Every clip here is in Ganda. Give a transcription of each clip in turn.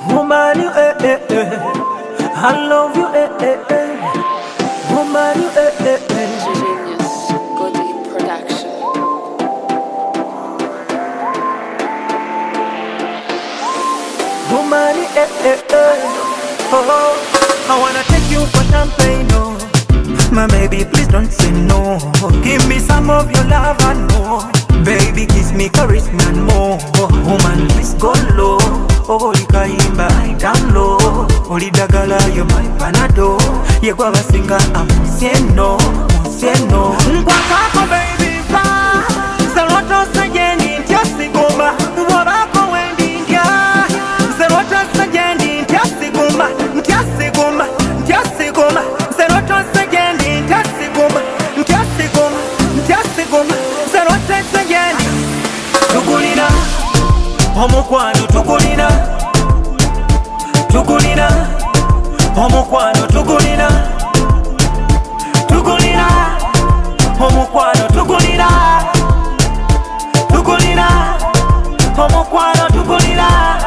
Woman, you I love you Woman, you Genius, Goody Production. Woman, oh, I wanna take you for champagne, no. My baby, please don't say no. Give me some of your love and more. Baby, kiss me, caress me and more. Woman, please go low. Oli kaimba, down low. Oli dagala, you're my panado. Yegwa basinga, musieno, musieno. Mwakako baby, pa. Zeroto sajeni, ntiasi gomba. Mwabako wendi ntia. Zeroto sajeni, ntiasi gomba. Ntiasi gomba, ntiasi gomba. Zeroto sajeni, ntiasi gomba. Ntiasi gomba, ntiasi gomba. Zeroto sajeni. Tugulina. Omukwano tugulina. Tugulina. Omukwano tugulina. Tugulina. Omukwano tugulina. Tugulina. Omukwano tugulina.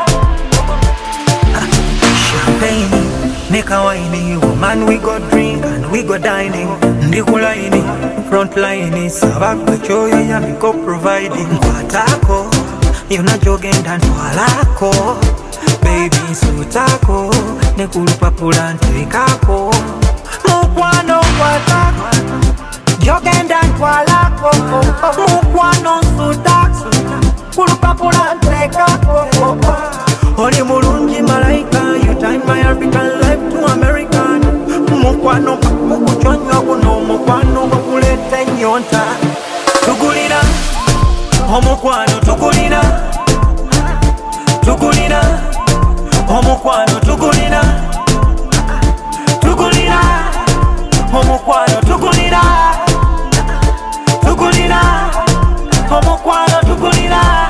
Champagne, neka wine, woman we go drink and we go dining. Ndikulaini, front line, sabaka choyo ya miko providing. Kwatako, yuna jogenda ntwalako. Baby sutako, nekulupapula ntekako. Mukwano kwatako, jogenda ntwalako. Mukwano sutako, kulupapula ntekako. Oli mulungi malaika, you time my African life to American. Mukwano pakukuchonywa kuno, mukwano pakulete nyonta. Tugulina, omukwano tugulina. Tugulina, omukwano tugulina. Tugulina, omukwano tugulina. Tugulina, omukwano tugulina.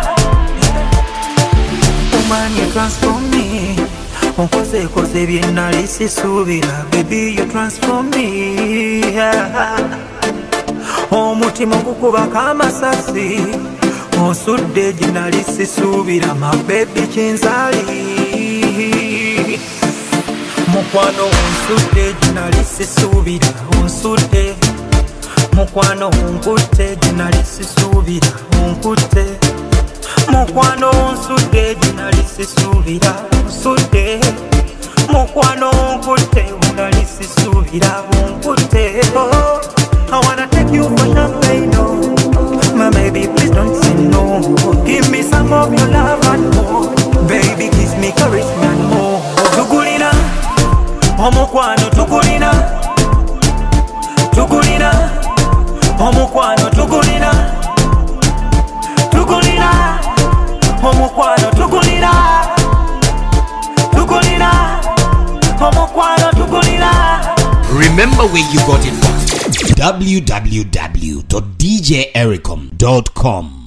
Woman, you transform me. Onkose kose biennali sisubira. Baby, you transform me. Omutima gukuba kamasasi. Onsudde ginali sisubira. My baby kinzali. Mukwano onsudde ginali sisubira. Onsudde. Mukwano onkutte ginali sisubira. Onkutte. Mukwano onsudde ginali sisubira. Onsudde. Mukwano onkutte ginali sisubira. Onkutte. Oh, I wanna take you for champagne, no. My baby, please don't say no. Give me some of your love and more. Baby, kiss me, caress me and more. Tugulina, omukwano tugulina. Tugulina, omukwano tugulina. Tugulina, omukwano tugulina. Tugulina, omukwano tugulina. Remember where you got it from. www.djericom.com